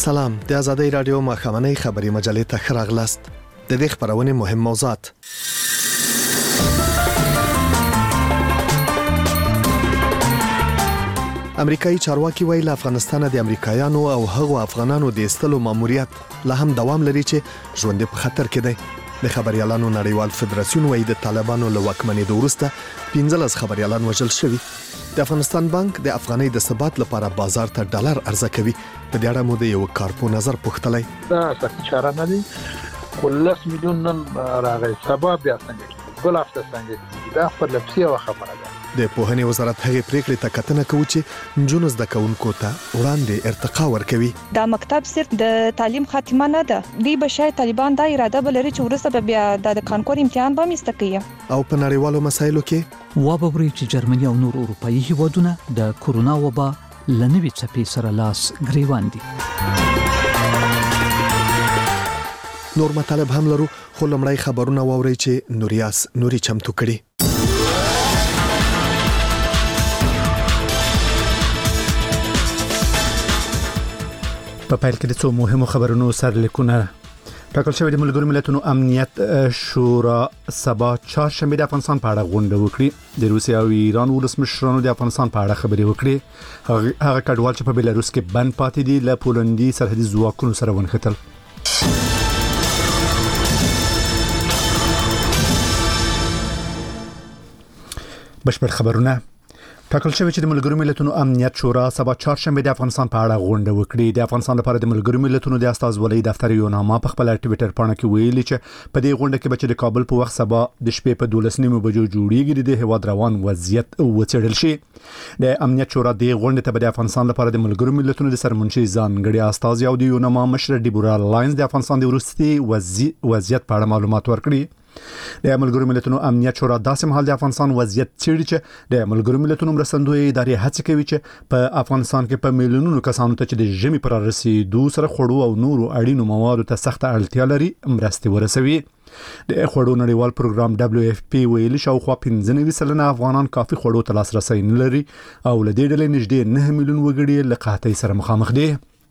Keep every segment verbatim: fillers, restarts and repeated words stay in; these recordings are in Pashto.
سلام، د آزادۍ رادیو مخامنۍ خبري مجلې ته ښه راغلاست. د دې خبرونې مهم موضوعات: امریکایي چارواکي وایي له افغانستان د امریکایانو او هغو افغانانو د ایستلو ماموریت لا هم دوام لري چې ژوند په خطر کې دی. د خبريالانو نړیوال فدراسیون وایي د طالبانو له واکمنېدو وروسته پنځلس خبريالان وژل شوي. د افغانستان بانک د افغانۍ د ثبات لپاره بازار ته ډالر عرضه کوي. په دې اړه مو د یو کارپو نظر پوښتلی. دا سخت چاره نه دي. ولس میلیون نن راغی سبا بیا څنګه بل هفته څنګه دا خپل لپسي او خبره ده. د پوهنې وزارت هغې پریکړې ته کتنه کوي چې نجونو زده کوونکو ته وړاندې ارتقا ورکوي. دا مکتب صرف د تعلیم خاتمه نه ده. دوی به شاید طالبان دا اراده بلري چې ورسته بیا د کانکور امتحان به مسته کوي. او په نړیوالو مسایلو کې وابوري چې جرمني او نور اروپایي هیوادونه د کورونا وبا لنوي څپې سره لاس ګریوان دي. نور مطالب هم لرو، خو لمړی خبرونه واورئ چې نوریاس نوري چمتو کړي. په پیل کې د څو مهمو خبرونو سرلیکونه. ټاکل شوی د ملګرو ملتونو امنیت شورا سبا چهارشنبه د افغانستان په اړه غونډه وکړي. د روسیې او ایران ولسمشرانو د افغانستان په اړه خبرې وکړي. هغه کډوال چې په بلاروس کې بند پاتې دي له پولندي سرحدي ځواکونو سره ونښتل. بشپړ خبرونه. ټاکل شوی چې د ملګرو ملتونو امنیت شورا سبا چهارشنبه د افغانستان په اړه غونډه وکړي. د افغانستان لپاره د ملګرو ملتونو د استازولۍ دفتر یو نامه په خپل ټوئیټر باندې کې ویلي چې په دې غونډه کې به د کابل په وخت سبا د شپې په دولس نیمو بجو جوړیږي د هیواد روان وضعیت وڅېړل شي. د امنیت شورا د غونډې ته د افغانستان لپاره د ملګرو ملتونو د سرمنشي ځانګړي استاذ او د یو نامه مشر ډیبورا لاینز د افغانستان د وروستي وضعیت په اړه معلومات ورکړي. د ملګرو ملتونو امنیت شورا داسې مهال د افغانستان وضعیت څېړي چې د ملګرو ملتونو مرستندوی ادارې هڅه کوي چې په افغانستان کې په میلیونونو کسانو ته چې د ژمي پر رسیدو سره خوړو او نورو اړینو موادو ته سخت اړتیا لري مرستې ورسوي. د خوړو نړیوال پروګرام دبليو اف پی ویلي شاوخوا پنځه نوي سلنه افغانان کافي خوړو ته لاسرسی نه لري او له دې ډلې نږدې نه میلیون وګړي له قحطۍ سره مخامخ دي.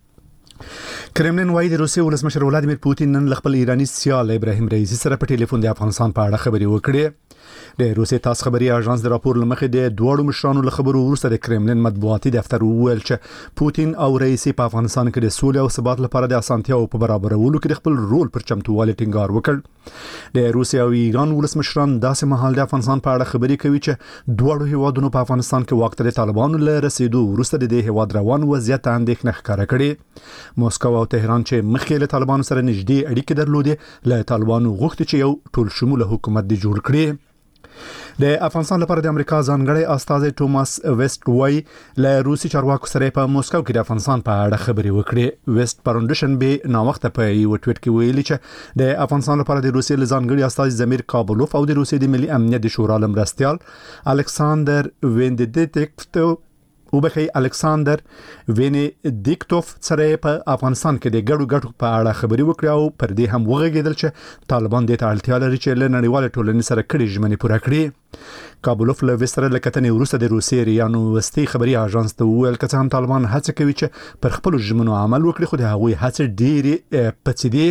کرملین وايي د روسیې ولسمشر ولادیمیر پوتین نن خپل ایرانی سیال ابراهیم رئیسی سره په ټلیفون د افغانستان په اړه خبرې وکړې. د روسیې تاس خبري اژانس د راپور لمخې د دوړو مشرانو له خبرو وروسته د کرملین مطبوعاتي دفتر وویل چې پوتین او رئیسی په افغانستان کې د سولې او ثبات لپاره د اسانتیاو په برابرولو کې خپل رول پر چمتووالي ټینګار وکړ. د روسیې او ایران ولسمشران داسې مهال د افغانستان په اړه خبرې کوي چې دوړو هیوادونو په افغانستان کې وخت د طالبانو له رسیدو وروسته د هیواد روان وضعیت اندېښنه ښکاره کړې. موسکو او تهران چې مخکې له طالبانو سره نږدې اړیکې درلودې له طالبانو غوښتي چې یو ټول شموله حکومت دی جوړ کړي. د افغانستان لپاره د امریکا ځانګړی استاذ ټوماس ویسټ وای له روسي چارواکو سره په موسکو کې د افغانستان په اړه خبرې وکړې. ویسټ پروندشن به نو وخت په یو ټویټ کې ویلي چې د افغانستان لپاره د روسي ځانګړي استاذ زمیر کابلوف او د روسي د ملي امنیت د شورا لمرستيال الکساندر وینډیټیکټو او بخي الکساندر وینډیکټوف سره په افغانستان کې د ګډو ګټو په اړه خبرې وکړې او پر دې هم وغږېدل چې طالبان د اړتیا لري چې له نړیوال ټولنې سره کړي ژمنې پوره کړي. کابلوف له وستر لکتنې وروسته د روسي ریانو وستي خبري اژانس ته ویل چې هم طالبان هڅه کوي چې پر خپل ژمنو عمل وکړي خو د هغوی هڅه ډېری پڅېدي.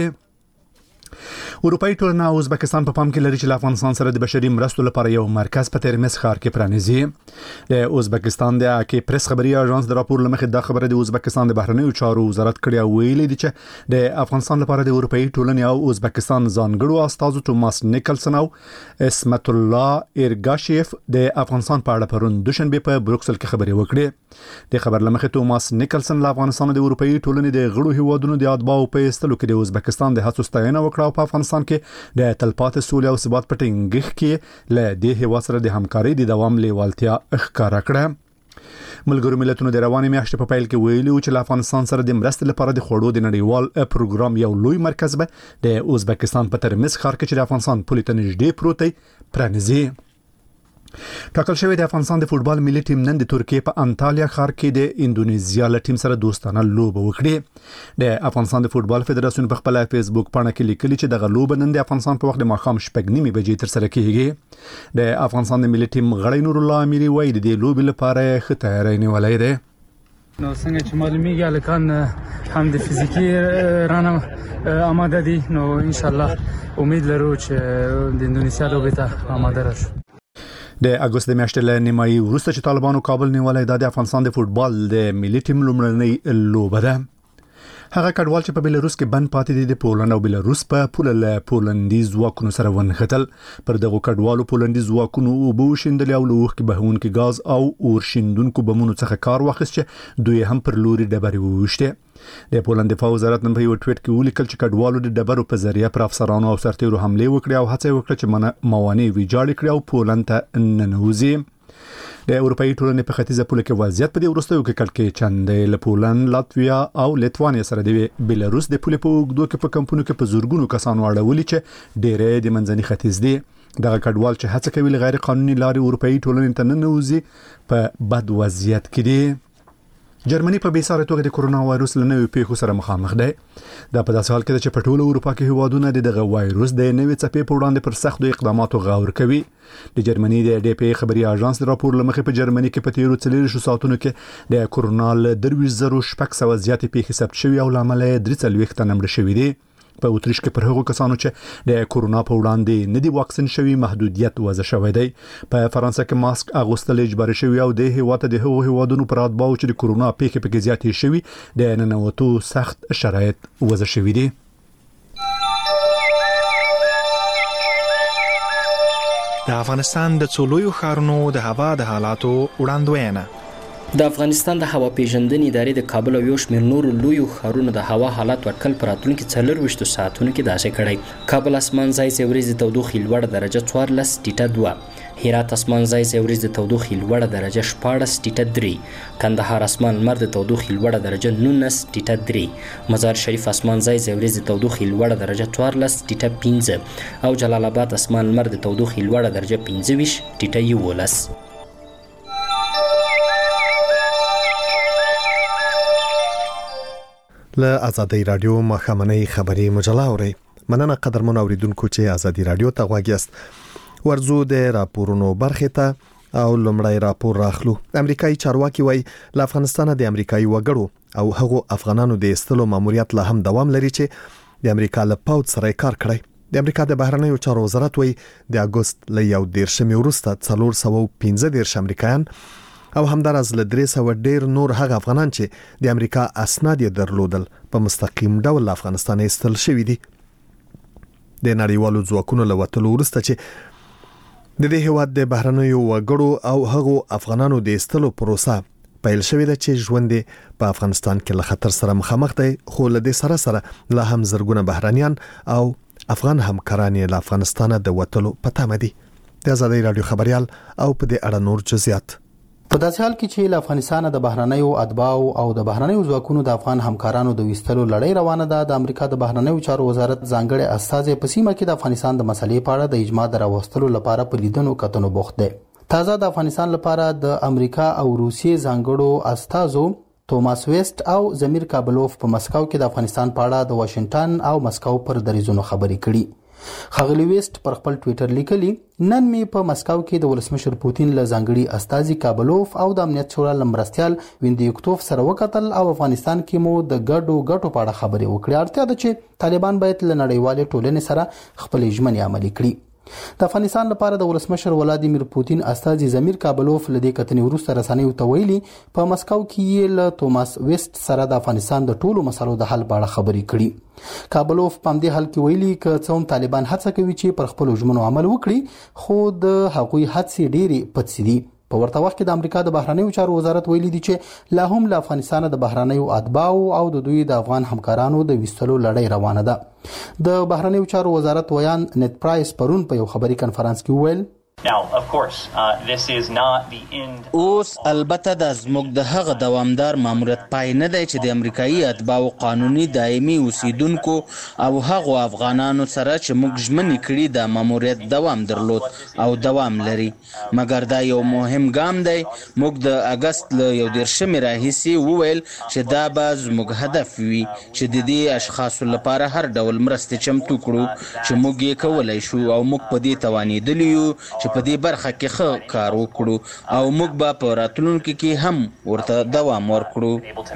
اروپאי ټولنه او ازبکستان په پام کې لري چې افغانستان سره د بشري مرستو لپاره یو مرکز په ترمز ښار کې پرانیزي. د ازبکستان د اکی پریس خبري اژانس د راپور لمخې د خبره د ازبکستان د بهرنیو چارو وزارت کړی او ویلي دی چې د افغانستان لپاره د اروپאי ټولنې او ازبکستان ځانګړو استاذ ټوماس نیکلسن او اسمت الله ایرګاشیف د افغانستان په اړه پرون دوشنبه په بروکسل کې خبري وکړي. د خبر لمخې ټوماس نیکلسن له افغانستان د اروپאי ټولنې د غړو هیوادونو د اتباعو په استلو کې د ازبکستان د هڅو ستاینه وکړه په افغانستان کې د تلپاتې سولې او ثبات په ټینګښت کې له دې هیواد سره د همکارۍ د دوام لیوالتیا ښکاره کړه. ملګرو ملتونو د روانې میاشتې په پیل کې ویلي چې افغانستان سره د مرستې لپاره د خوړو د نړیوال پروګرام یو لوی مرکز به د ازبکستان په ترمز ښار کې چې د افغانستان پولې ته نږدې پروت دی پرانیزي. ټاکل شوی د افغانستان د فوتبال ملي ټیم نن د ترکیې په انټالیا ښار کې د انډونیزیا له ټیم سره دوستانه لوبه وکړه. د افغانستان د فوتبال فدراسیون په خپل فیسبوک باندې کې لیکلي چې د غلوب نن د افغانستان په وخت د ماښام شپږ نیمې بجې تر سره کیږي. د افغانستان د ملي ټیم غړی نور الله اميري وایي د لوبې لپاره ښه تیاری نیولای دی. نو څنګه چې معلومیږي الکان هم د فزیکی رانه آماده دي نو ان شاء الله امید لرو چې د اندونیسیا لوبې ته آماده راشو. د اگست د میاشتې له نیمایي وروسته چې طالبانو کابل نیولای د افغانستان د فوتبال د ملي ټیم لومړنۍ لوبه ده. هغه کډوال چې په بلاروس کې بند پاتې دي د پولند او بلاروس په پوله له پولندي ځواکونو سره ونښتل. پر دغه کډوالو پولندي ځواکونو اوبه وشیندل او لوخ کې بهونکي غاز او اورشیندونکو بمونو څخه کار واخیست چې دوی هم پر لوري ډبرې ووشته. د پولند دفاع وزارت نن په یو ټویټ کې ولیکل چې کډوالو د ډبرو په ذریعہ پر افسرانو او سرتیرو حمله وکړه او هڅه وکړه چې موانع ویجاړ کړي او پولند ته ننوځي. د اروپאי ټولنې په ختیځه پوله کې وضعیت په دې وروستیو کې کلکې چندې له پولند، لاتویا او لیتوانیا سره د بلاروس د پولې په اوږدو کې په کمپونو کې په زورګونو کسانو اړولي چې ډېرې د منځني ختیځ دي. دغه کډوال چې هڅه کوي له غیر قانوني لارې اروپאי ټولنې ته ننوځي په بد وضعیت کې دي. جرمني په بیساره توګه د کورونا وایروس له نوې پیښو سره مخامخ دی. دا په داسې حال کې چې په ټوله اروپا کې هیوادونه دغه وایروس د نوې څپې په وړاندې پر سختو اقداماتو غور کوي. د جرمني د ډي پی خبري اژانس د راپور لمخې په جرمني کې په تیرو څلور ساعتونو کې د کورونا له درویش زرو شپږ سوه زیاتې پیښې ثبت شوې او لامل یې درې څلوېښت تنه مړه شوي دي. په اتریش کې پر هغو کسانو چې د کورونا په وړاندې نه دي واکسین شوي محدودیت وضع شوی دی. په فرانسه کې ماسک اغوستل اجباري شوی او د هیواد د هغو هیوادونو پر اتباعو چې د کورونا پیښې پکې زیاتې شوي د ننوتو سخت شرایط وضع شوي دي. د افغانستان د څلورو ښارونو د هوا د حالاتو وړاندوینه. د افغانستان د هوا پیژندنې ادارې د کابل او یو شمېر نورو لویو ښارونو د هوا حالات اټکل پر راتلونکي څلورویشتو ساعتونو کې داسې کړی. کابل اسمان ځای ځای ورځې تودوخې لوړه درجه څوارلس ټیټه دوه، هرات اسمان ځای ځای ورځې تودوخې لوړه درجه شپاړس ټیټه درې، کندهار اسمان لمر د تودوخې لوړه درجه نولس ټیټه درې، مزار شریف اسمان ځای ځای ورځې تودوخې لوړه درجه څوارلس ټیټه پنځه او جلال آباد اسمان لمر د تودوخې لوړه درجه پنځه ویشت ټیټه یولس. له ازادي رادیو مخامنۍ خبري مجله اوري. مننه قدرمن اوریدونکو چې ازادي رادیو ته غواړئ است. ورزو د راپورونو برخه ته او لمړی راپور راخلو. امریکایي چارواکي وایي له افغانستان د امریکایي وګړو او هغو افغانانو د استلو ماموریت لا هم دوام لري چې د امریکا له پاوت سره کار کړی. د امریکا د بهرنیو چارو وزارت وایي د اگست له یو دیرشمې وروسته څلور سوه پنځه دیرش امریکایان او همدارز له درې سوه ډیر نور هغه افغانان چې د امریکا اسناد یې درلودل په مستقیم ډول افغانستان ایستل شوی دي. د نړیوالو ځواکونو له وتلو وروسته چې د دې هیواد د بهرنیو وګړو او هغو افغانانو د ایستلو پروسه پیل شوې ده چې ژوند په افغانستان کې له خطر سره مخامخ دی، خو له دې سره سره لا هم زرګونه بهرنیان او افغان همکاران له افغانستان د وتلو په تمه دي. د ازادي رادیو خبريال او په دې اړه نور جزئیات. په داسې حال کې چې له افغانستان د بهرنیو اتباعو او د بهرنیو ځواکونو د افغان همکارانو د وستلو لړۍ روانه ده، د امریکا د بهرنیو چارو وزارت ځانګړي استازي په سیمه کې د افغانستان د مسلې په اړه د اجماع دراوستلو لپاره په لیدنو کتنو بوخت دي. تازه د افغانستان لپاره د امریکا او روسیې ځانګړو استازو توماس ویست او زمیر کابلوف په مسکو کې د افغانستان په اړه د واشنگټن او مسکو پر دریځونو خبرې کړي. خغلی ویست پر خپل ټوئیټر لیکلی نن می په مسکو کې د ولسمشر پوتین له ځانګړي استازي کابلوف او د امنیت شورا لمرستيال ویندیکتوف سره وکتل او افغانستان کې مو د ګډو ګټو په اړه خبرې وکړې. اړتیا ده چې طالبان باید له نړیوال ټولنې سره خپل ژمنې عملي کړي. د افغانستان لپاره د ولسمشر ولادیمیر پوتین استازي زمیر کابلوف لدې کتنې وروسته رسنیو ته ویلي په مسکو کې له توماس ویست سره د افغانستان د ټولو مسلو د حل په اړه خبرې کړي. کابلوف په دې حل کې ویلي ک څوم طالبان هڅه کوي چې پر خپل ژمنو عمل وکړي، خو د هغوی هڅې ډېری پڅې دي. په ورته وخت کې د امریکا د بهرنیو چارو وزارت ویلي دی چې لا هم له افغانستان د بهرنیو اتباعو او د دوی د افغان همکارانو د وستلو لړۍ روانه ده. د بهرنیو چارو وزارت ویان نت پرایس پرون په یو خبري کانفرنس کې وویل Now, of course, uh, this is not the end. اوس البته د زموږ د هغه دوامدار ماموریت پای نه دی چې د امریکایي اتباعو قانوني دایمي اوسیدونکو او هغو افغانانو سره چې موږ ژمنې کړي د ماموریت دوام درلود او دوام لري، مګر دا یو مهم ګام دی. موږ د اگست له یو دیرشمې راهیسې وویل چې دا به زموږ هدف وي چې د دې اشخاصو لپاره هر ډول مرستې چمتو کړو چې موږ یې کولی شو او موږ په دې توانېدلی یو چې چې په دې برخه کې ښه کار وکړو او موږ به په راتلونکي کې هم ورته دوام ورکړو.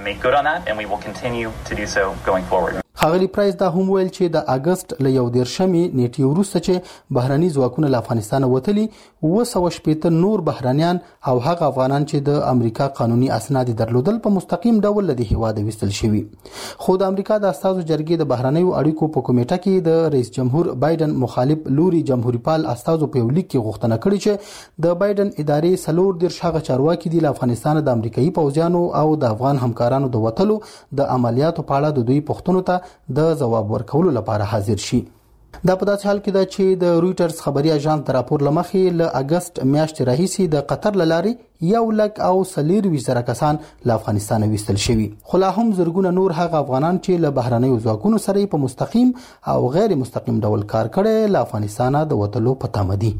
ښاغلي پرایس دا هم ویل چې د اگست له یو دیرشمې نیټې وروسته چې بهرني ځواکونه له افغانستان وتلي اوه سوه شپېته نور بهرانیان او هغه افغانان چې د امریکا قانوني اسناد درلودل په مستقیم ډول له هیواده وستل شوي. خو د امریکا د استازو جرګې د بهرنیو اړیکو په کمیټه کې د رئیس جمهور بایدن مخالف لوري جمهوریت پال استازو په یو لیک کې غوښتنه کړې چې د بایدن ادارې سلور دېرش هغه چارواکي دي له افغانستان د امریکایي پوځیانو او د افغان همکارانو د وتلو د عملیاتو په اړه د دوی پوښتنو ته د جواب ورکولو لپاره حاضر شي. دا په داسې حال کې ده چې د رويټرز خبري اژانس د راپور لمخې له اگست میاشتې راهیسې د قطر لاري یو لک او سلیر وزره کسان له افغانستان وستل شوي. خو لا هم زرګونه نور هغه افغانان چې له بهرنیو ځواکونو سره په مستقیم او غیر مستقیم ډول کار کړي له افغانستان د وټلو په تمه دي.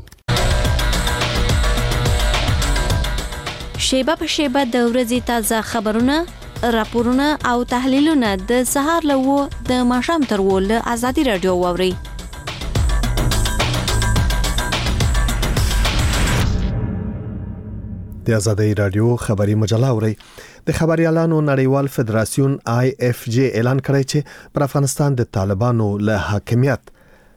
شیبه په شیبه د ورځې تازه خبرونه، راپورونه او تحلیلونه د سهار له و د ماښام تر و له ازادي رادیو واوري. د ازادي رادیو خبري مجله اوري. د خبريالانو نړیوال فدراسیون آی اف جی اعلان کړی چې پر افغانستان د طالبانو له حاکمیت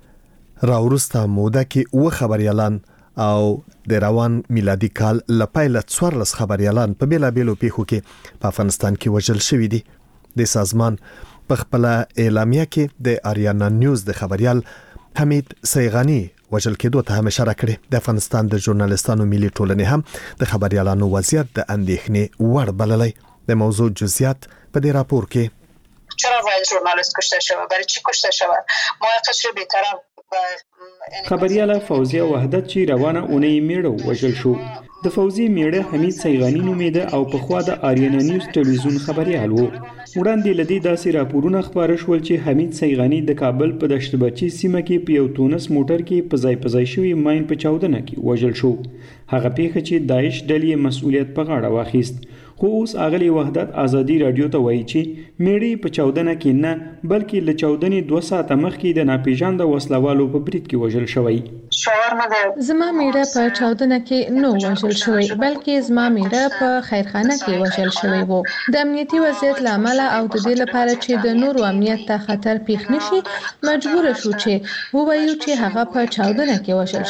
راورسته موده کې و خبريالان او د روان میلادي کال لپاره څوارلس خبريالان په بیلابېلو پیښو کې په افغانستان کې وژل شوي دي. د سازمان په خپل اعلامیه کې د اریانا نیوز د خبريال حمید سیغانی وژل کېدو ته هم اشاره کړې. د افغانستان د ژورنالستانو ملي ټولنې هم د خبريالانو وضعیت د اندېښنې وړ بللی. د موضوع جزئیات په دې راپور کې. چرا باید ژورنالیست کشته شود؟ برای چی کشته شود؟ محقق بی‌طرف خبرياله فوزیه وحدت چې روانه اونۍ میړه وژل شو. د فوزي میړه حمید سیغانی نومیده او په خوا د آریانا نیوز ټلویزیون خبريال وو. وړاندې لدی داسې راپورونه خبره شول چې حمید سیغانی د کابل په دشت بچي سیمه کې په یو تونس موټر کې په ځای په ځای شوی ماین په چاودنه کې وژل شو. هغه پیښه چې داعش ډلې مسؤلیت په غاړه واخیست. خو اوس اغلی وحدت ازادي رادیو ته وایي چې میړي په چاودنه کې نه بلکې له چاودنې دوه ساعته مخکې د ناپېژانده وسلوالو په برید کې وژل شوی. زما میړه په چاودنه کې نو وژل شوی بلکې زما میړه په خیرخانه کې وژل شوی وو. د امنیتي وضعیت له امله او د دې لپاره چې د نورو امنیت ته خطر پیښ نشي مجبور شو چې ووایو چې هغه په چاودنه کې وژل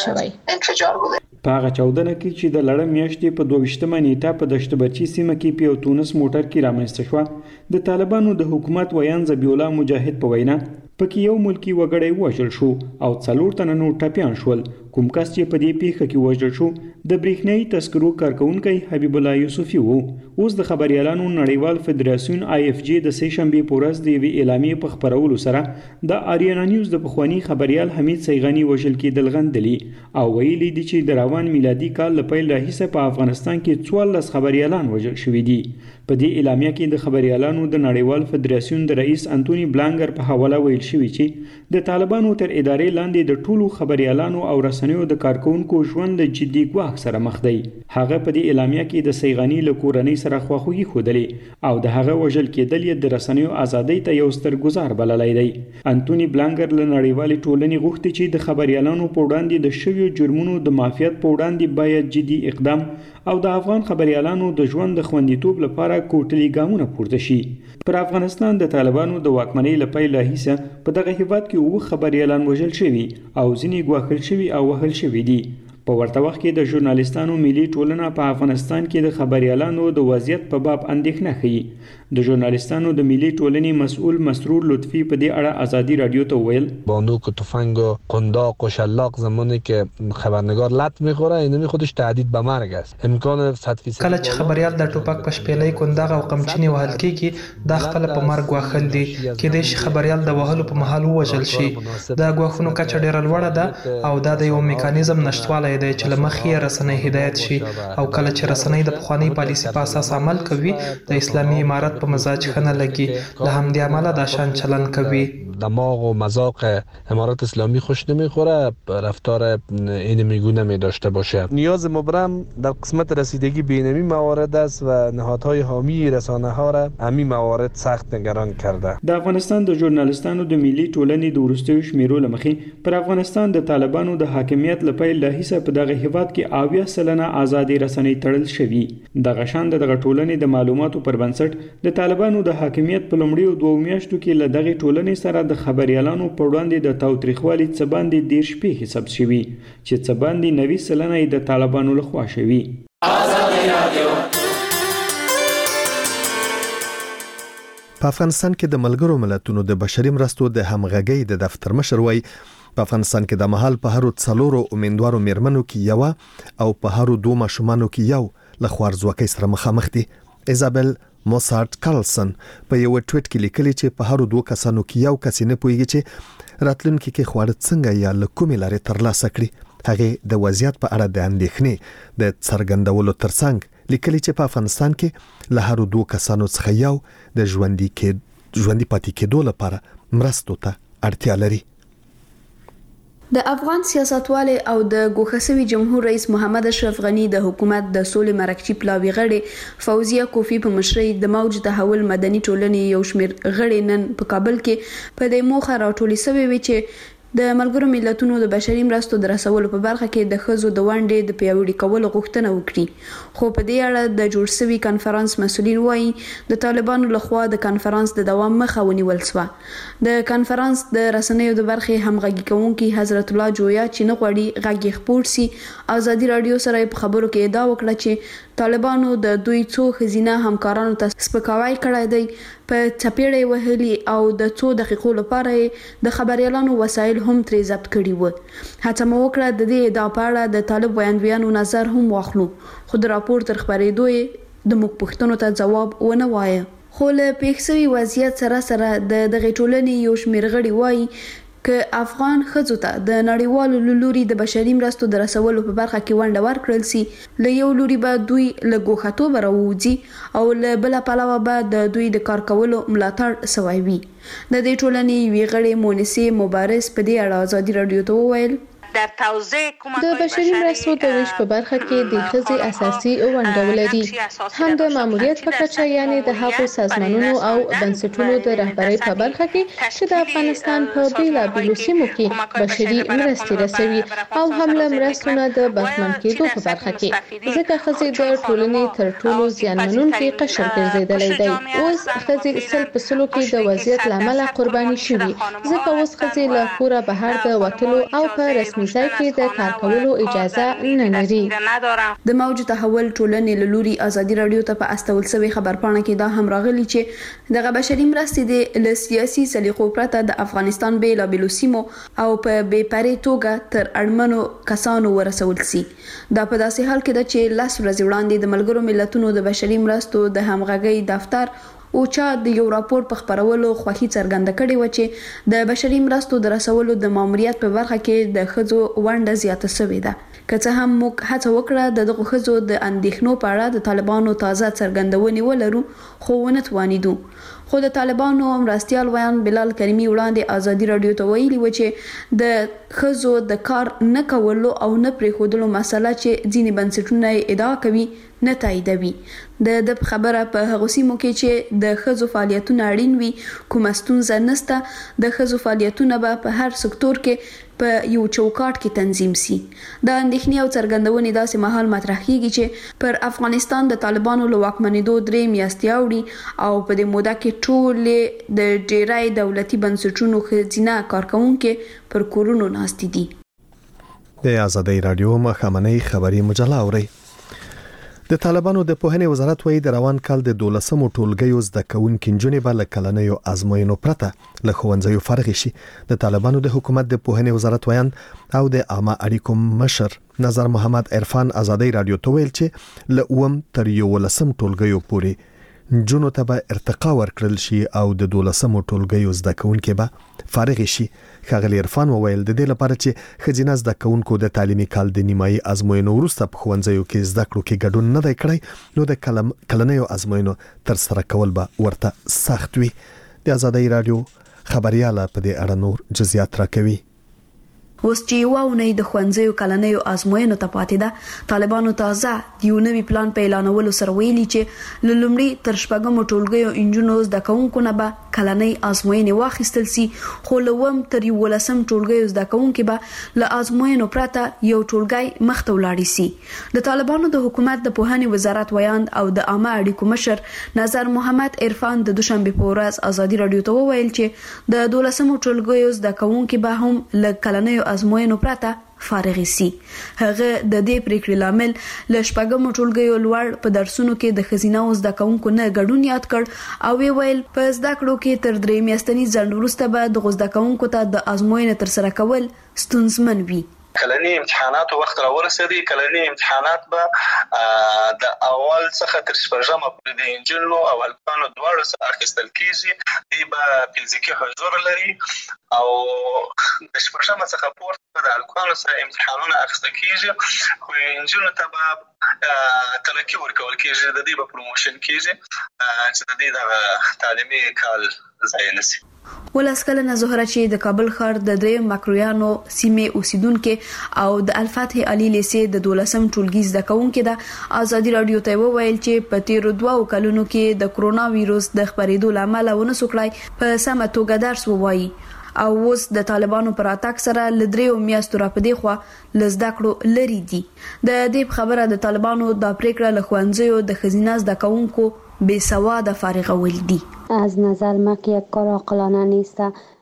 شوی. په هغه چاودنه کې چې د لړم میاشتې په دویشتمه نیټه په دشت بچي سیمه کې په یو تونس موټر کې رامنځته شوه. د طالبانو د حکومت ویان ذبیح الله مجاهد په وینا پکې یو ملکی وګړی وژل شو او څلور تنه نور ټپیان شول. کوم کس چې په دې پیښه کې وژل شو د برېښنايي تذکرو کارکونکی حبیب الله یوسفي وو. اوس د خبريالانو نړیوال فدراسیون آی اف جی د سه شنبې په ورځ د یوې اعلامیې په خپرولو سره د آریانا نیوز د پخوانی خبريال حمید سیغانی وژل کېدل غندلي او ویلي دي چې د روان میلادي کال له پیل راهیسه په افغانستان کې څوارلس خبريالان وژل شوي دي. په دې اعلامیه کې د خبريالانو د نړیوال فدراسیون د رئیس انټونی بلانګر په حواله ویل شوی چې د طالبانو تر ادارې لاندې د ټولو خبريالانو او رسنیو د کارکونکو ژوند له جدي ګواښ سره مخ دی. هغه په دې اعلامیه کې د سیغانی له کورنۍ سره خواخوږي ښودلې او د هغه وژل کېدل یې د رسنیو ازادۍ ته یو ستر ګزار بللی دی. انټونی بلانګر له نړیوالې ټولنې غوښتي چې د خبريالانو په وړاندې د شویو جرمونو د معافیت په وړاندې باید جدي اقدام او د افغان خبريالانو د ژوند د خوندیتوب لپاره کوټلي ګامونه پورته شي. پر افغانستان د طالبانو د واکمنۍ له پیل راهیسه په دغه هیواد کې اوه خبريالان وژل شوي او ځینې ګواښل شوي او وهل شوي دي. په ورته وخت کې د ژورنالستانو ملي ټولنه په افغانستان کې د خبريالانو د وضعیت په باب اندېښنه ښيي. د ژورنالستانو د ملي ټولنې مسؤل مسرور لطفی په دې اړه ازادي رادیو ته ویل بانوک و تفنگ و قنداق و شلاق زمانی که خبرنگار لط میخوره اینمی خودش تهدید به مرگ است. امکان صد فیصد کله چې خبريال د ټوپک په شپېلۍ قنداق او قمچینې وهل کېږي دا خپل په مرګ واخل دي کېدای شي خبريال د وهلو په محل ووژل شي. دا ګواښونو کچه ډیره لوړه ده او دا د یو میکانیزم نشټوالی دی چې له مخې رسنۍ هدایت شي او کله چې رسنۍ د پخوانۍ پالیسي په اساس عمل کوي د اسلامي امارت په مزاج ښه نه لګي له همدې امله دا شان چلن کوي. دماغ و مذاق امارت اسلامی خوش نمیخوره رفتار این میگونه می داشته باشه. نیاز مبرم در قسمت رسیدگی به اینمی موارد است و نهادهای حامی رسانه ها را همین موارد سخت نگران کرده. د افغانستان د ژورنالستانو د ملي ټولنې د وروستیو شمیرو لمخې پر افغانستان د طالبانو د حاکمیت لپاره له هیڅ په دغه هیواد کې اویا سلنه ازادي رسنۍ تړل شوی. دغه شان دغه ټولنې د معلوماتو پر بنسټ د طالبانو د حاکمیت په لومړیو دوه میاشتو کې له دغه ټولنې سره د خبريالانو په وړاندې د تاوتریخوالي څه باندې ډیر شپې حساب شوی چې څه باندې نوي سلنه د طالبانو لخوا شوی. په افغانستان کې د ملګرو ملتونو د بشري مرستو د همغږۍ د دفتر مشر وایي په افغانستان کې د مهال په هرو څلورو امیندوارو میرمنو کې یو او په هرو دوه ماشومانو کې یو له خوارځواکۍ سره مخامخ دي. ایزابل موسارت کارلسن په یو ټویټ کې لیکلي چې په هرو دوه کسانو کې یو کس نه پوهیږي چې راتلونکي کې خواړه څنګه یا له کومې لارې ترلاسه کړي. هغه د وضعیت په اړه د اندېښنې د څرګندولو ترڅنګ لیکلي چې په افغانستان کې له هرو دوه کسانو څخه یو د ژوندۍ کې ژوندۍ پاتې کېدو لپاره مرستو ته اړتیا لري. د افغان سیاستوال او د ګوښسوي جمهور رئیس محمد اشرف غنی د حکومت د سولې مرکچی پلاوی غړي فوزیه کوفی په مشرۍ د موج تحول مدني ټولنې یو شمېر غړي نن په کابل کې په دې موخه راټولې شوي وي چې د ملګرو ملتونو د بشري مرستو د رسولو په برخه کې د ښځو د ونډې د پیاوړي کولو غوښتنه وکړي. خو په دې اړه د جوړ شوي کانفرنس مسؤلین وایي د طالبانو لخوا د کانفرنس د دوام مخه ونیول شوه. د کانفرنس د رسنیو د برخې همغږي کوونکي حضرت الله جویا چې نه غواړي غږ یې خپور سي ازادي رادیو سره په خبرو کې ادعا وکړه چې طالبانو د دوی څو خزینه همکارانو ته سپکاوی کړی دی. په چپېړې وهلي او د څو دقیقو لپاره د خبريالانو وسایل هم ترې ضبط کړي وو. هڅه مو وکړه د دې ادعا په اړه د طالب وړاندوینو نظر هم واخلو خو د راپور تر خبرېدو یې د موږ پوښتنو ته ځواب ونه وایه. خو له پېښ شوي وضعیت سره سره د دغه ټولنې یو شمېر غړي وایي که افغان ښځو ته د نړیوالو لوري د بشري مرستو د رسولو په برخه کې ونډه ورکړل سي له یو لوري به دوی له ګوښتوبه راوځي او له بله پلوه به د دوی د کار کولو ملاتړ سوی وي. د دې ټولنې یوې غړې مونسې مبارز په دې اړه ازادي رادیو ته وویل در توزیع کمک د بشري مرستو د ویش په برخه کې د ښځې اساسي ونډه ولري هم د ماموریت په کچه یعنی د هغو سازمانونو او بنسټونو د رهبرۍ په برخه کې چې د افغانستان په بیلابیلو سیمو کې بشري مرستې رسوي او هم له مرستو نه د برخمن کېدو په برخه کې ځکه ښځې د ټولنې تر ټولو زیانمنونکي قشر ګرځېدلی دی. اوس ښځې سل په سلو کې د وضعیت له امله قرباني شوي ځکه اوس ښځې له کوره بهر د وتلو او په رسمي ځای کې د کار کولو اجازه نه لري. د موج تحول ټولنې له لوري ازادي رادیو ته په استول شوی خبرپاڼه کې دا هم راغلی چې دغه بشري مرستې د سیاسي سلیقو پرته د افغانستان بیلابیلو سیمو او په بې پرې توګه تر اړمنو کسانو ورسول سي. دا په داسې حال کې ده چې لس ورځې وړاندې د ملګرو ملتونو د بشري مرستو د همغږۍ دفتر او چا د یو راپور په خبرولو خوښي څرګنده کړې و چې د بشري مرستو د رسولو د ماموریت په برخه کې د ښځو ونډه زیاته شوې ده. که څه هم موږ هڅه وکړه د دغو ښځو د اندېښنو په اړه د طالبانو تازه څرګندونې ولرو خو ونه توانیدو. خو د طالبانو مرستیال ویان بلال کریمی وړاندې ازادي رادیو ته ویلي و چې د ښځو د کار نه کولو او نه پرېښودلو مسله چې ځینې بنسټونه ادعا کوي نه تاییدوي. د د خبره په هغو سیمو کې چې د ښځو فعالیتونه اړین وي کومه ستونزه نشته. د ښځو فعالیتونه به په هر سکتور کې په یو چوکاټ کې تنظیم سي. د اندېښنې او څرګندونې داسې مهال مطرح کیږي چې پر افغانستان د طالبانو له واکمنېدو درې میاشتې اوړي او په دې موده کې ټولې د ډیری دولتي بنسټونو ښځینه کارکوونکې پر کورونو ناستې دي. د ازادۍ رادیو مخامنۍ خبري مجله اوري. د طالبانو د پوهنې وزارت وایي د روان کال د دولسمو ټولګیو زده کوونکي نجونې به له کلنیو ازموینو پرته له ښوونځیو فارغ شي. د طالبانو د حکومت د پوهنې وزارت ویان او د عامه اړیکو مشر نظر محمد عرفان ازادۍ رادیو ته ویل چې له اووم تر یولسم ټولګیو پورې نجونو ته به ارتقا ورکړل شي او د دولسمو ټولګیو زده کوونکي به فارغ شي. ښاغلي عرفان وویل د دې لپاره چې ښځینه زده کوونکو د تعلیمي کال د نیمایي ازموینو وروسته په ښوونځیو کې زده کړو کې ګډون نه دی کړی نو د کلنیو ازموینو ترسره کول به ورته سخت وي. د ازادۍ رادیو خبرياله په دې اړه نور جزئیات راکوي. اوس چې یوه اونۍ د ښوونځیو کلنیو ازموینو ته پاتې ده طالبانو تازه د یو نوي پلان په اعلانولو سره ویلي چې له لومړي تر شپږمو ټولګیو نجونو زده کوونکو نه به کلنۍ ازموینې واخیستل سي خو لوم تر یولسم ټولګي زده کوونکي به له ازموینو پرته یو ټولګي مخته ولاړ سي. د طالبانو د حکومت د پوهنې وزارت ویاند او د عامه اړیکو مشر نظر محمد عرفان د دوشنبه په ورځ ازادي رادیو ته وویل چې د دولسمو ټولګیو زده کوونکي به هم له کلنۍ ازموینو پرته فارغ سي. هغه د دې پریکړې لامل ل شپږم ټولګیو لوړ په درسونو کې د خزینه او زده کوونکو نه ګډون یاد کړ او ویل په زده کړو کې تر درې میاشتنی ځنډ وروسته به د زده کوونکو ته د ازموینې تر سره کول ستونزمن وي. کلنی امتحانات وخت را ورسېدي. کلنی امتحانات به د اول څخه تر شپږم پورې د انجنونو او هلکانو دواړو سره اخیستل کیږي. دی به فزیکي حضور لري او د شپږم څخه پورته د هلکانو سره امتحانونه اخیستل کیږي خو انجنونو ته به ترقي ورکول کیږي. د دې به پروموشن کیږي چې د دې د تعلیمي کال ضایع نشي. ولس کلنه زهره چې د کابل ښار د درې مکرویانو سیمې اوسیدونکو او د الفتح علي لیسې د دولسم ټولګي زده کوونکو د ازادي رادیو ته وویل چې په تیر دوه کلونو کې د کرونا وایروس د خپرېدو لامل ونه سوکړای په سمه توګه درس ووایي او اوس د طالبانو پر اتاک سره لدریو میاشتو را پدې خو لزده کړو لري دي. د دې خبره د طالبانو د پریکړه لخوانځیو د خزینه زده کوونکو بے سواده فارغول دي. از نظر ما که یک کار عاقلانه نیست.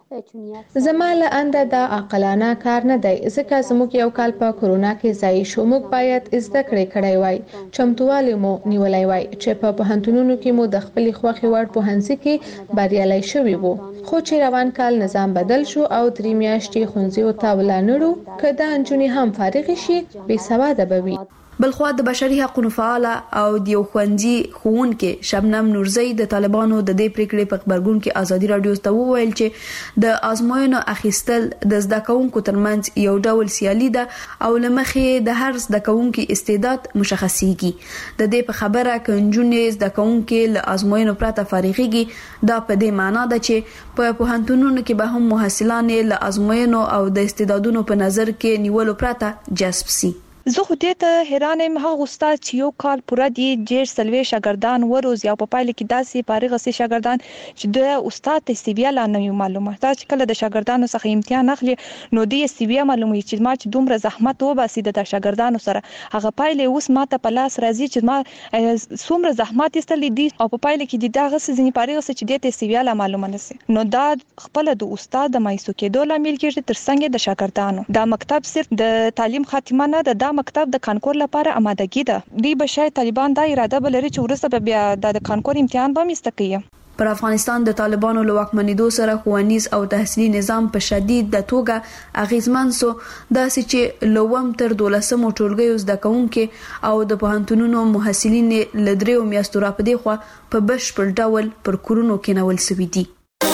زما له انده دا عاقلانه کار نه دی ځکه زموږ یو کال په کرونا کې ځای شو. موږ باید زده کړې کړی وای چمتووالی مو نیولای وای چې په پوهنتونونو کې مو د خپلې خوښې وړ پوهنځي کې بریالي شوي وو خو چې روان کال نظام بدل شو او درې میاشتې ښوونځیو ته ولاړو که دا نجونې هم فارغ شي بې سواده به وي. بلخوا د بشري حقوقو فعال او د ښوونځي ښوونکې شبنم نورزی د طالبانو د دې پریکړې په خبرګون کې ازادي رادیو ته وویل چې د ازموینو اخیستل د زده کوونکو ترمنځ یو ډول سیالي ده او لمخې د هر زده کوونکو استعداد مشخصيږي. د دې په خبره کنجونې زده کوونکو له ازموینو پرته فارغيږي دا په دې معنی ده چې په پوهنتونونو کې به هم محصلان له ازموینو او د استعدادونو په نظر کې نیولو پرته جذب سي. زه خو دې ته حیران یم هغه استاد چې یو کال پوره دی ډېر سلوي شاګردان وروزي او په پایله کې داسې فارغ سي شاګردان چې د استاد ته سی بي لا نه معلومه دا چې کله د شاګردانو څخه امتحان اخلي نو د سی بي معلومه چې ما چې دومره زحمت وباسي د شاګردانو سره هغه پایله اوس ماته په لاس راځي چې ما څومره زحمت استل دي او په پایله کې دغه ځینې فارغ سي چې د سی بي لا معلومه نشي نو دا خپل د استاد د مایسو کېدو لامل کېږي تر څنګه د شاګردانو دا مکتب صرف د تعلیم خاتمه نه ده دا مکتب د کانکور لپاره آمادګي ده. دی به شاید طالبان دا اراده بلري چې ورسته بیا د کانکور امتحان به مستقیم. پر افغانستان د طالبانو له واکمنېدو سره ښوونیز او تحصیلي نظام په شدید د توګه اغیزمن سو داسې چې لوم تر دولسمو ټولګیو زده کوونکي او د پوهنتونونو محصلین له دریو میاشتو را پدې خو په بشپړ ډول پر کورونو کې نول سوي دي.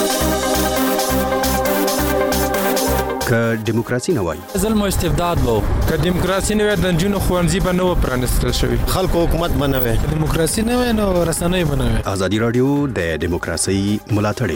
که دیموکراسي نه وای ظلم او استبداد وو که دیموکراسي نه وای د جنونو خوانځي به نو پرانستل شوی خلکو حکومت به نه وای دیموکراسي نه وای نو رسنۍ به نه وای. ازادي رادیو د دیموکراسي ملاتړ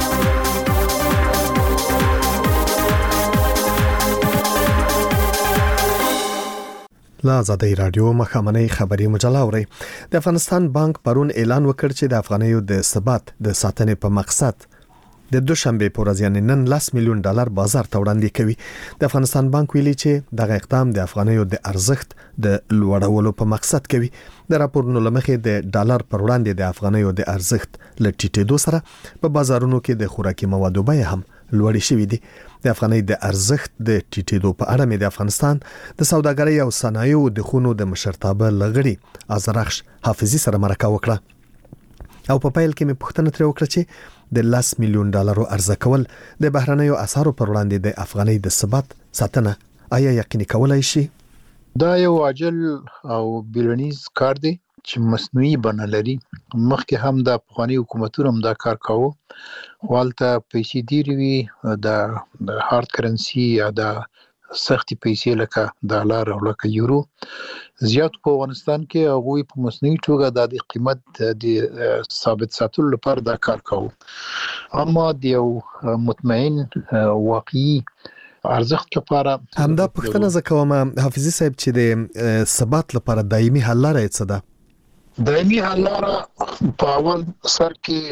لا ازادي رادیو مخامنۍ خبري مجله اوري. د افغانستان بانک پرون اعلان وکړ چې د افغانیو د ثبات د ساتنې په مقصد د دوشنبه په ورځ یعنی نن لاس میلیون ډالر بازار ته وړاندې کوي. د افغانستان بانک ویلي چې دغه اقدام د افغانیو د ارزښت د لوړولو په مقصد کوي. د راپورونو لمخې د ډالر پر وړاندې د افغانیو د ارزښت ل ټیټېدو سره په بازارونو کې د خوراکي موادو بیه هم لوړې شوې دي. د افغاني د ارزښت د ټیټېدو په اړه مې د افغانستان د سوداګرۍ او صنایعو د خونو د مشرتابه لغړي ازرخش حافظي سره مرکه وکړه او په پیل کې مې پوښتنه ترې وکړه چې د لاس میلیون ډالرو عرضه کول د بهرنیو اسعارو پر وړاندې د افغاني د ثبات ساتنه آیا یقیني کولای شي؟ دا یو عاجل او بیلونیز کار دی چې مصنوعي بڼه لري. مخکې هم د افغاني حکومتونو هم دا کار کاوه والته پیسې ډېرې وي د هارد کرنسي یا د سختي پیسې لکه ډالر او لکه یورو زیات په افغانستان کې هغه په مصنوعي توګه د قیمت د ثابت ساتلو لپاره دا کار کاوه اما د یو مطمئن واقعي ارزښت لپاره همدا پوښتنه زکوم حافظي صاحب چې د ثبات لپاره دایمي حل لري څه ده؟ دایمي حل لاره په اول سر کې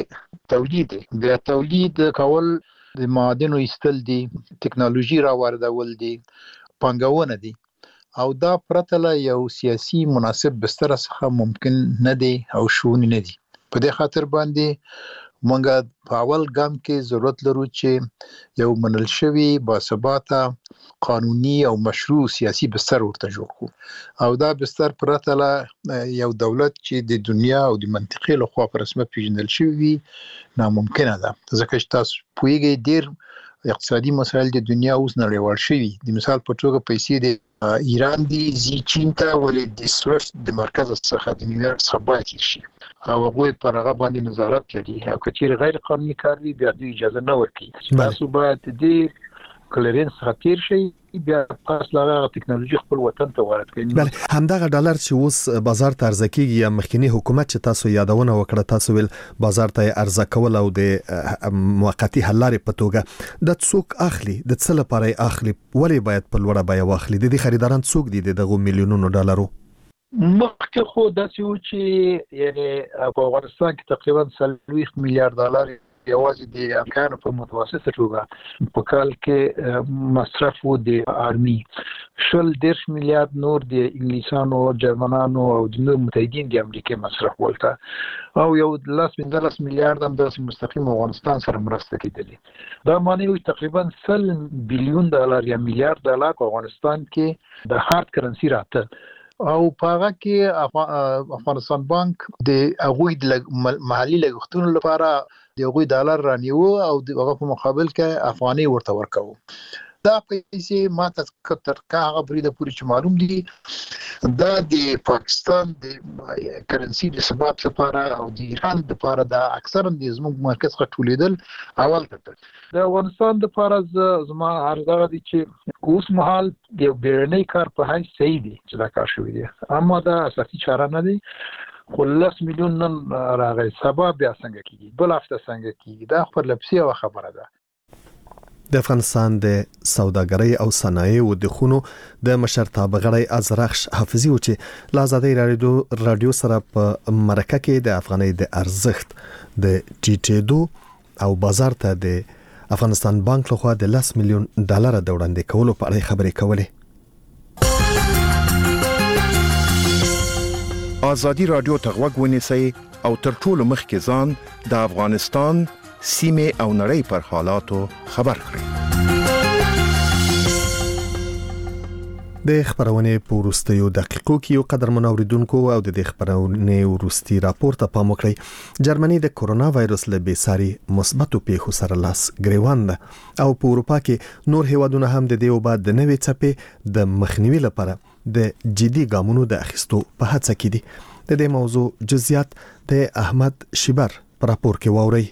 تولید د تولید کول د معادنو ایستل دي ټکنالوژي را واردول دي پانګونه دي او دا پرته له یو سیاسي مناسب بستر څخه ممکن نه دي او شونی نه دي په دې خاطر باندې مونږ په اول ګام کې ضرورت لرو چې یو منل شوی باثباته قانوني او مشروع سیاسي بستر ورته جوړ کړو او دا بستر پرته له یو دولت چې د دنیا او د منطقې له خوا په رسمیت پیژندل شوی ناممکنه ده ځکه چې تاسو پوهیږئ ډېر اقتصادي مسایل د دنیا اوس نړیوال شوي د مثال په توګه پیسې د ایران دی زی چین ته ولې د سویفت د مرکز څخه د نیویارک څخه باید شي او هغه پر هغه باندې نظارت کوي او کچیر غیر قانوني کار دی بیا د اجازه نه ورکړي تاسو باید د کلرنس خطر شي بیا تاسو لغه ټکنالوژي خپل وطن ته وارد کړئ. بله همدغه ډالر چې اوس بازار ته عرضه کیږي یا مخکنی حکومت چې تاسو یادونه وکړه تاسو ول بازار ته عرضه کول او د موقتی حل لارې په توګه د څوک اخلي د څه لپاره اخلي ولې باید په لوړه بیه واخلي د دې خریداران څوک دي دغه میلیونونو ډالرو مخکې خو داسې و چې یعنی په افغانستان کې تقریبا څلوېښت میلیارډ ډالر یوازې د امریکایانو په متوسطه توګه په کال کې مصرف و د آرمي شل دېرش میلیارډ نور د انګلیسانو جرمنانو او د نور متحدین د امریکا مصرف ولته او یو لاس پنځلس میلیارډ هم د مستقیم افغانستان سره مرسته کېدلې دا معنی وي تقریبا سل بلیون ډالر یا میلیارډ ډالر په افغانستان کې د هارد کرنسي راته او پاغه کې افغانستان بانک د اغوی د محلي لګښتونو لپاره د اغوی ډالر رانیو او د هغه په مقابل کې افغاني ورته ورکاو دا پیسې ماته کتر کاغه بریده پوری چې معلوم دي دا د پاکستان د کرنسي د ثبات لپاره او د ایران لپاره دا اکثرا د زموږ مرکز څخه ټولیدل اول ته د افغانستان لپاره زما ارزه دي چې اوس مهال د بیرنۍ کار په هیڅ صحیح دي چې دا کار شوی دی اما دا اساسي چاره نه دي خو لس میلیون نن راغی سبا بیا څنګه کیږي بل هفته څنګه کیږي دا خبر لپسي خبره ده. د افغانستان د سوداګرۍ او صنایعو د خونو د مشرتابه غړی ازرخش حافظي و چې لا آزادۍ رادیو رادیو سره په مرکه کې د افغانۍ د ارزښت د ټیټېدو او بازار ته د افغانستان بانک لخوا د لس میلیون ډالر د وړاندې کولو په اړه خبرې کولې. آزادی رادیو ته غوږ ونیسئ او تر ټولو مخکې ځان د افغانستان سیمه او نړۍ پر حالاتو خبر کړئ. د خبرونه په وروستیو دقیقو کې یو قدر منوریدونکو او د خبرونه وروستي راپور ته پام وکړئ. جرمني د کورونا وایروس له بیساري مثبتو پیښو سره لاس ګریوان ده او په اروپا کې نور هیوادونه هم د دې وباد د نوې څپې د مخنیوي لپاره د جدي ګامونو د اخیستو په هڅه کې دي. د دې موضوع جزئیات د احمد شیبر په راپور کې واوري.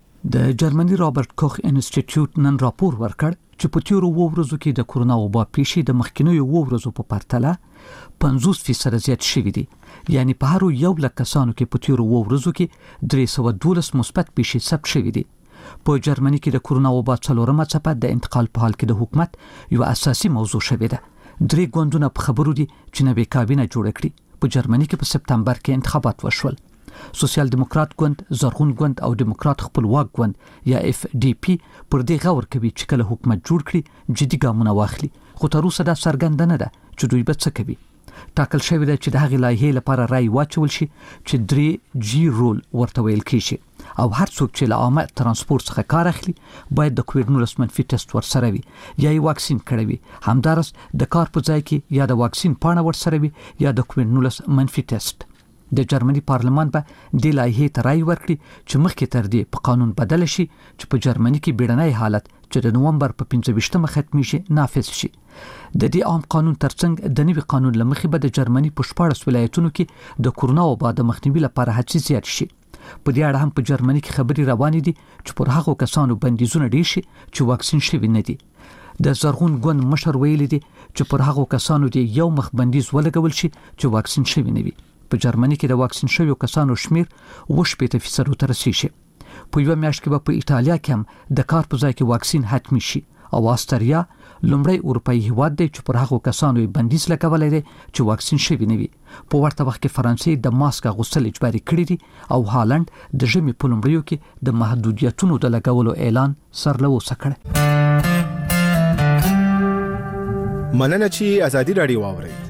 د جرمني رابرټ کوخ انسټیټیوټ نن راپور ورکړ چې په تیرو ورځو کې د کورونا وبا پیښې د مخکینیو ورځو په پرتله پنځوس فیصد زیات شوې دي. یعنی په هر یو لک کسانو کې په تیرو ورځو کې درې سوه دولس مثبت پیښې ثبت شوې دي. په جرمني کې د کورونا وبا څلورمه څپه د انتقال په حال کې د حکومت یو اساسي موضوع شوې ده. درې ګوندونه په خبرو دي چې نوې کابینه جوړه کړي. په جرمني کې په سپتمبر کې انتخابات وشول. سوسیال دیموکرات ګوند، زرغون ګوند او دیموکرات خپلواک ګوند یا اف ډي پی پر دې غور کوي چې کله حکومت جوړ کړي جدي ګامونه واخلي. خو تر اوسه دا څرګنده نه ده چې دوی به څه کوي. ټاکل شوی دی چې د هغې لایحې لپاره رای واچول شي چې درې جی رول ورته ویل کیږي او هر څوک چې له عامه ترانسپورت څخه کار اخلي باید د کووډ نولس منفي ټیسټ ورسره وي یا یې واکسین کړی وي. همدارس د کار په ځای کې یا د واکسین پاڼه ورسره وي یا د کووډ نولس منفي ټیسټ. د جرمني پارلمان به د لایحې ته رای ورکړي چې مخکې تر دې په قانون بدل شي چې په جرمني کې بیړنی حالت چې د نومبر په پنځه ویشتمه ختمي شي نافذ شي. د دې عام قانون ترڅنګ د نوي قانون لمخې به د جرمني په شپاړس ولایتونو کې د کورونا وبا د مخنیوي لپاره هڅې زیات شي. په دې اړه هم په جرمني کې خبري روانې دي چې پر هغو کسانو بندیزونه ډیر شي چې واکسین شوي نه دي. د زرغون ګوند مشر ویلي دي چې پر هغو کسانو دی یو مخ بندیز ولګول شي چې واکسین شوي نه وي. په جرمني کې د واکسین شویو کسانو شمیر اووه شپېته فیصد ته رسیږي. په یو میاشت کې به په ایټالیا کې هم د کار په ځای کې واکسین حتمی شي او استرالیا لومړی اروپאי هیواد دی چې پر هغو کسانو یې بندیز لګولې دی چې واکسین شوي نه وي. په ورته وخت کې فرانسې د ماسک اغوستل اجباري کړی دي او هالند د ژمي په لومړیو کې د محدودیتونو د لګولو اعلان سرلوسه کړ. مننه چې ازادي رادیو واوري.